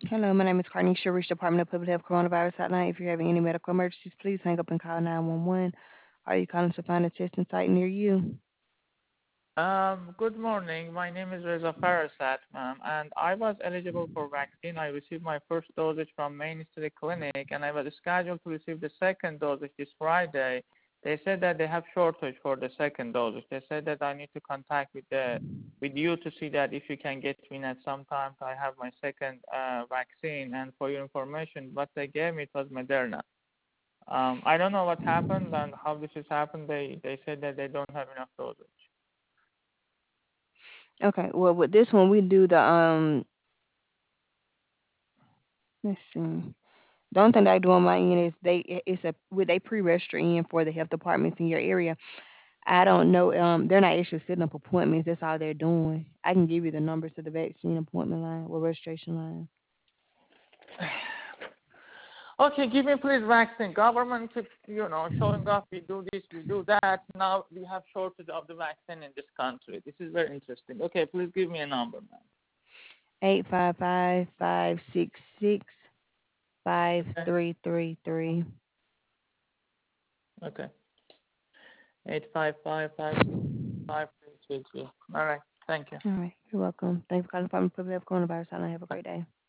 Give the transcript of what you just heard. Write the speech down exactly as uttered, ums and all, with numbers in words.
Hello, my name is Carney Rich Department of Public Health Coronavirus Hotline. If you're having any medical emergencies, please hang up and call nine one one. Are you calling to find a testing site near you? Um, good morning. My name is Reza Farasat, ma'am, and I was eligible for vaccine. I received my first dosage from Main Street Clinic, and I was scheduled to receive the second dosage this Friday. They said that they have shortage for the second dosage. They said that I need to contact with the with you to see that if you can get me in at some time. I have my second uh, vaccine, and for your information, what they gave me it was Moderna. Um, I don't know what happened and how this has happened. They they said that they don't have enough dosage. Okay, well, with this one, we do the, um, let's see. The only thing that I do on my end is they, it's a, with they pre-register in for the health departments in your area. I don't know, um, they're not actually setting up appointments. That's all they're doing. I can give you the numbers to the vaccine appointment line or registration line. Okay, give me please vaccine. Government keeps, you know, showing off. We do this, we do that. Now we have shortage of the vaccine in this country. This is very interesting. Okay, please give me a number, ma'am. Eight five five five six six five Okay. three three three. Okay. Eight five five five six five three three three. All right. Thank you. All right. You're welcome. Thanks for calling Department of Public Health Coronavirus. I have a great day.